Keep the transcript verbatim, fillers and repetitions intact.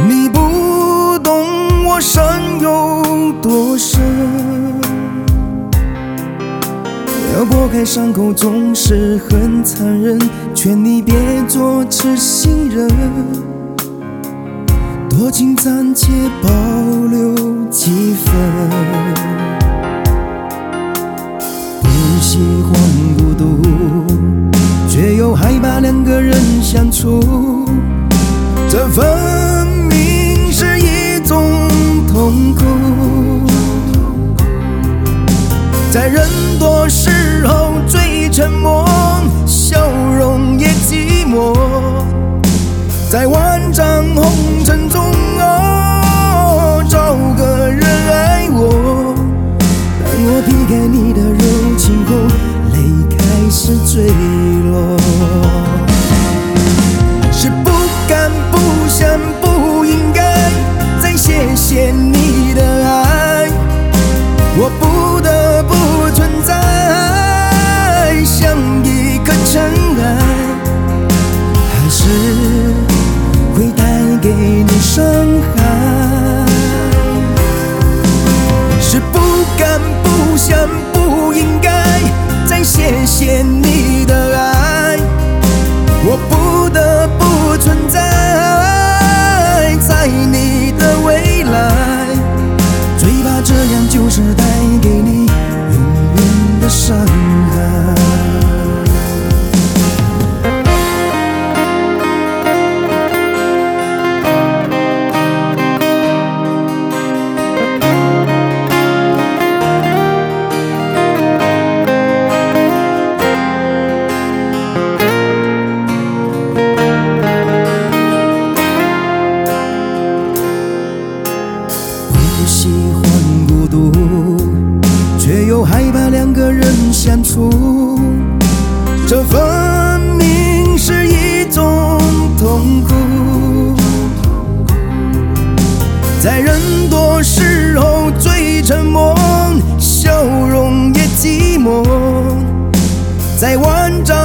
你不懂我伤有多深，要拨开伤口总是很残忍，劝你别做痴心人，多情暂且保留几分。不喜欢孤独，却又害怕两个人相处，这分明是一种痛苦。在人多时候最沉默，笑容也寂寞，在万丈红尘中哦，找个人爱我。当我劈开你的柔情后，泪开始坠落。是不敢不想不应该再谢谢你的爱，我不得不存在像一颗尘埃，还是会带给你伤害。是不敢不想不应该再谢谢你的爱，我不得不存在在你的未来，最怕这样就是带给你永远的伤害。不喜欢孤独，却又害怕两个人相处，这分明是一种痛苦。在人多时候最沉默，笑容也寂寞，在万丈